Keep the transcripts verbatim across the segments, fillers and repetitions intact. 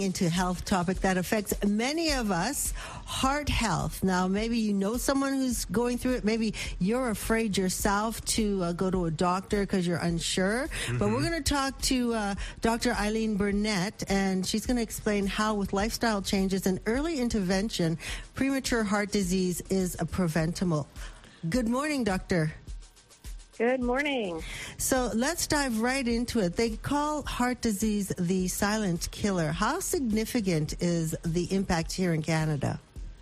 Into health topic that affects many of us, heart health. Now, maybe you know someone who's going through it. Maybe you're afraid yourself to uh, go to a doctor because you're unsure. Mm-hmm. But we're going to talk to uh, Doctor Eileen Burnett, and she's going to explain how, with lifestyle changes and early intervention, premature heart disease is a preventable. Good morning, Doctor. Good morning. So let's dive right into it. They call heart disease the silent killer. How significant is the impact here in Canada?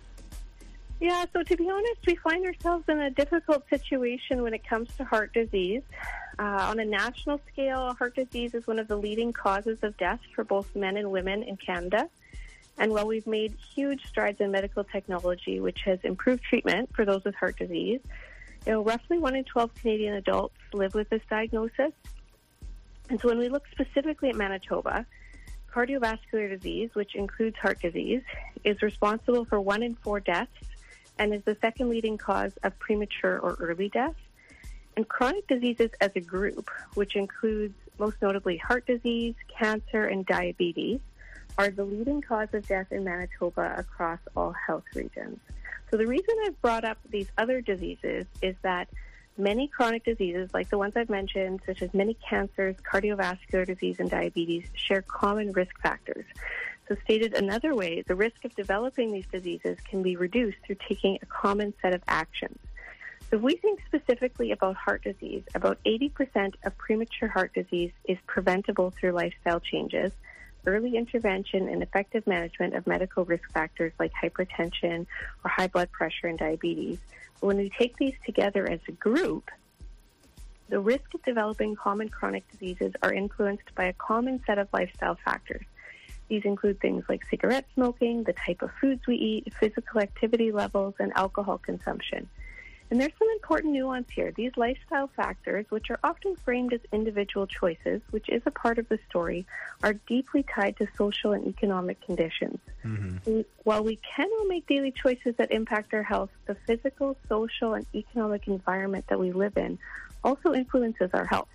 Yeah, so to be honest, we find ourselves in a difficult situation when it comes to heart disease. Uh, on a national scale, heart disease is one of the leading causes of death for both men and women in Canada. And while we've made huge strides in medical technology, which has improved treatment for those with heart disease, You know, roughly one in twelve Canadian adults live with this diagnosis. And so when we look specifically at Manitoba, cardiovascular disease, which includes heart disease, is responsible for one in four deaths and is the second leading cause of premature or early death. And chronic diseases as a group, which includes most notably heart disease, cancer, and diabetes, are the leading cause of death in Manitoba across all health regions. So the reason I've brought up these other diseases is that many chronic diseases, like the ones I've mentioned, such as many cancers, cardiovascular disease, and diabetes, share common risk factors. So stated another way, the risk of developing these diseases can be reduced through taking a common set of actions. So if we think specifically about heart disease, about eighty percent of premature heart disease is preventable through lifestyle changes, early intervention, and effective management of medical risk factors like hypertension or high blood pressure and diabetes. But when we take these together as a group, the risk of developing common chronic diseases are influenced by a common set of lifestyle factors. These include things like cigarette smoking, the type of foods we eat, physical activity levels, and alcohol consumption. And there's some important nuance here. These lifestyle factors, which are often framed as individual choices, which is a part of the story, are deeply tied to social and economic conditions. Mm-hmm. While we can all make daily choices that impact our health, the physical, social, and economic environment that we live in also influences our health.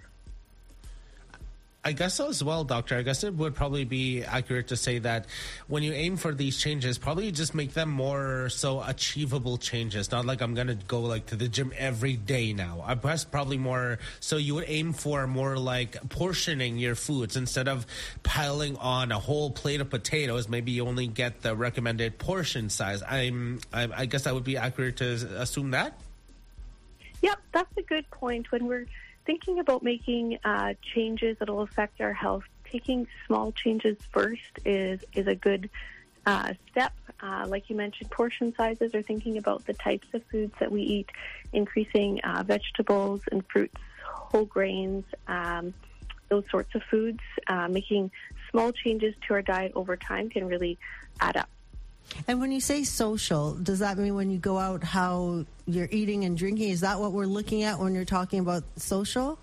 I guess so as well, Doctor. I guess it would probably be accurate to say that when you aim for these changes, probably just make them more so achievable changes. Not like I'm going to go like to the gym every day now. I guess probably more so you would aim for more like portioning your foods instead of piling on a whole plate of potatoes. Maybe you only get the recommended portion size. I'm, I, I guess that would be accurate to assume that. Yep, that's a good point. When we're thinking about making uh, changes that will affect our health, taking small changes first is is a good uh, step. Uh, like you mentioned, portion sizes, or thinking about the types of foods that we eat, increasing uh, vegetables and fruits, whole grains, um, those sorts of foods. Uh, making small changes to our diet over time can really add up. And when you say social, does that mean when you go out, how you're eating and drinking? Is that what we're looking at when you're talking about social?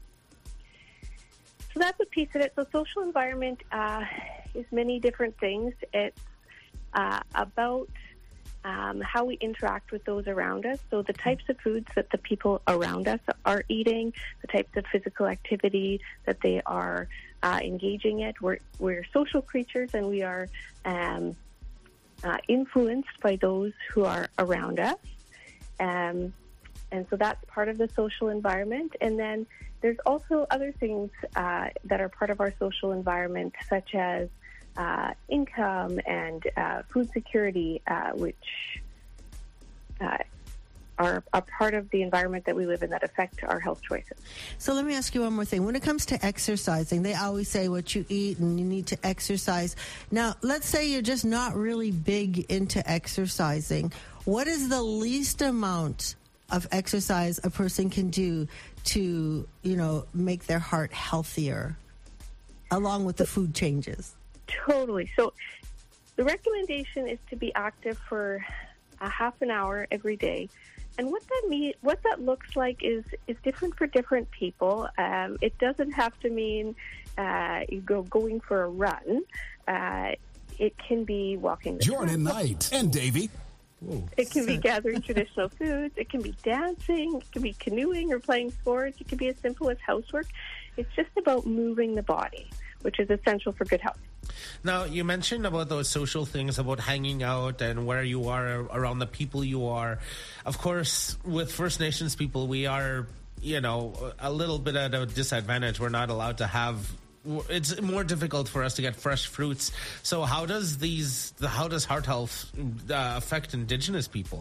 So that's a piece of it. So social environment uh, is many different things. It's uh, about um, how we interact with those around us. So the types of foods that the people around us are eating, the types of physical activity that they are uh, engaging in. We're, we're social creatures, and we are Um, Uh, influenced by those who are around us. Um, and so that's part of the social environment. And then there's also other things uh, that are part of our social environment, such as uh, income and uh, food security, uh, which uh, are a part of the environment that we live in that affect our health choices. So let me ask you one more thing. When it comes to exercising, they always say what you eat and you need to exercise. Now, let's say you're just not really big into exercising. What is the least amount of exercise a person can do to, you know, make their heart healthier, along with the food changes? Totally. So the recommendation is to be active for a half an hour every day. And what that mean, what that looks like is is different for different people. Um, it doesn't have to mean uh, you go going for a run. Uh, it can be walking. Jordan Knight and Davey. Whoa. It can be gathering traditional foods. It can be dancing. It can be canoeing or playing sports. It can be as simple as housework. It's just about moving the body, which is essential for good health. Now, you mentioned about those social things, about hanging out and where you are around the people you are. Of course, with First Nations people, we are, you know, a little bit at a disadvantage. We're not allowed to have... It's more difficult for us to get fresh fruits. So how does these, how does heart health uh, affect Indigenous people?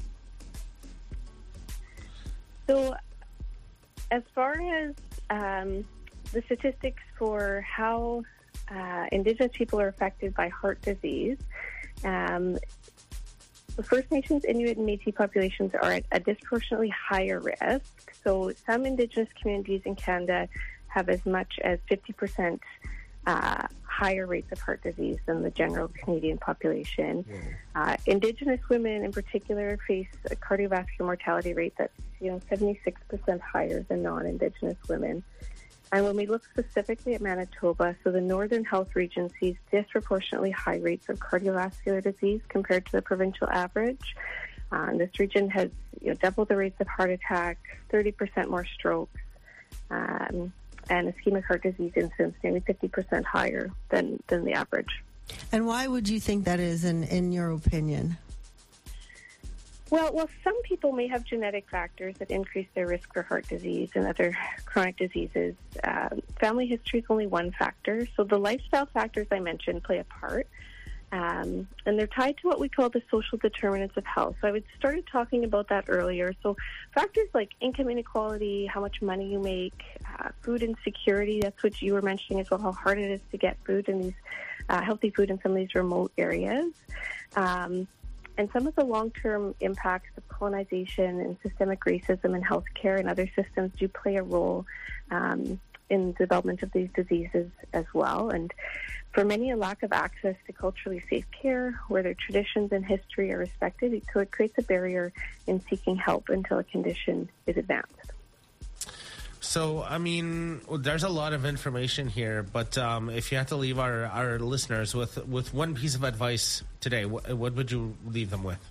So, as far as um, the statistics for how uh, Indigenous people are affected by heart disease, um, the First Nations, Inuit, and Métis populations are at a disproportionately higher risk. So, some Indigenous communities in Canada have as much as fifty percent uh, higher rates of heart disease than the general Canadian population. Uh, Indigenous women in particular face a cardiovascular mortality rate that's, you know, seventy-six percent higher than non-Indigenous women. And when we look specifically at Manitoba, so the Northern Health Region sees disproportionately high rates of cardiovascular disease compared to the provincial average. Uh, and this region has, you know, double the rates of heart attack, thirty percent more strokes, um, and ischemic heart disease incidence nearly fifty percent higher than, than the average. And why would you think that is, in, in your opinion? Well, well, some people may have genetic factors that increase their risk for heart disease and other chronic diseases. Uh, family history is only one factor. So the lifestyle factors I mentioned play a part. Um, and they're tied to what we call the social determinants of health. So I would started talking about that earlier. So factors like income inequality, how much money you make, uh, food insecurity, that's what you were mentioning as well, how hard it is to get food in these, uh, healthy food in some of these remote areas. Um, and some of the long-term impacts of colonization and systemic racism in healthcare and other systems do play a role um, in the development of these diseases as well. And for many, a lack of access to culturally safe care, where their traditions and history are respected, so it creates a barrier in seeking help until a condition is advanced. So, I mean, there's a lot of information here, but um, if you had to leave our, our listeners with, with one piece of advice today, what, what would you leave them with?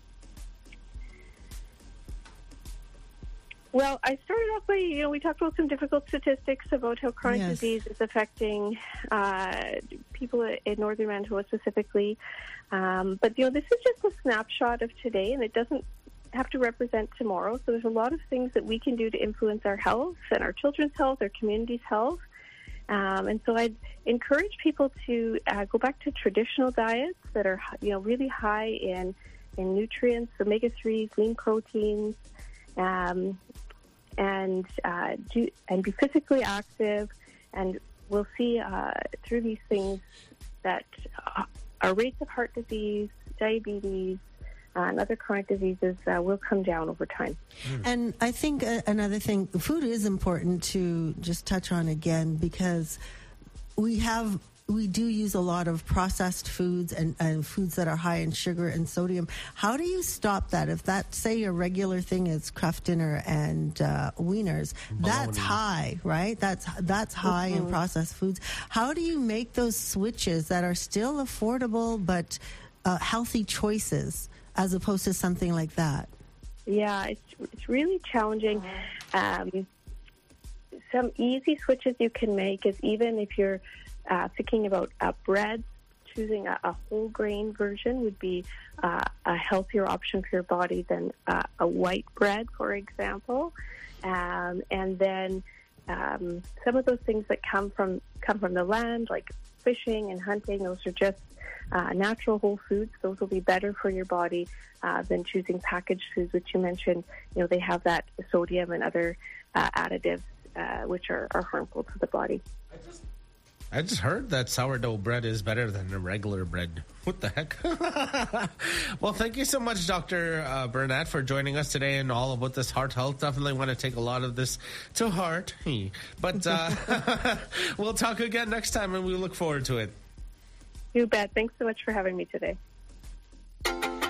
Well, I started off by, you know, we talked about some difficult statistics about how chronic yes. disease is affecting uh, people in northern Manitoba specifically. Um, but, you know, this is just a snapshot of today, and it doesn't have to represent tomorrow. So there's a lot of things that we can do to influence our health and our children's health, our community's health. Um, and so I'd encourage people to uh, go back to traditional diets that are, you know, really high in, in nutrients, omega threes, lean proteins, um, and uh, do and be physically active, and we'll see uh, through these things that uh, our rates of heart disease, diabetes, uh, and other chronic diseases uh, will come down over time. And I think uh, another thing, food is important to just touch on again, because we have we do use a lot of processed foods and, and foods that are high in sugar and sodium. How do you stop that? If that, say, your regular thing is Kraft Dinner and uh, Wieners, that's high, right? That's that's high mm-hmm. in processed foods. How do you make those switches that are still affordable but uh, healthy choices, as opposed to something like that? Yeah, it's it's really challenging. Um, some easy switches you can make is, even if you're Uh, thinking about uh, bread, choosing a, a whole grain version would be uh, a healthier option for your body than uh, a white bread, for example. Um, and then um, some of those things that come from come from the land, like fishing and hunting, those are just uh, natural whole foods. Those will be better for your body uh, than choosing packaged foods, which you mentioned. You know, they have that sodium and other uh, additives uh, which are, are harmful to the body. I just I just heard that sourdough bread is better than the regular bread. What the heck? Well, thank you so much, Doctor Uh, Burnett, for joining us today and all about this heart health. Definitely want to take a lot of this to heart. But uh, we'll talk again next time, and we look forward to it. You bet. Thanks so much for having me today.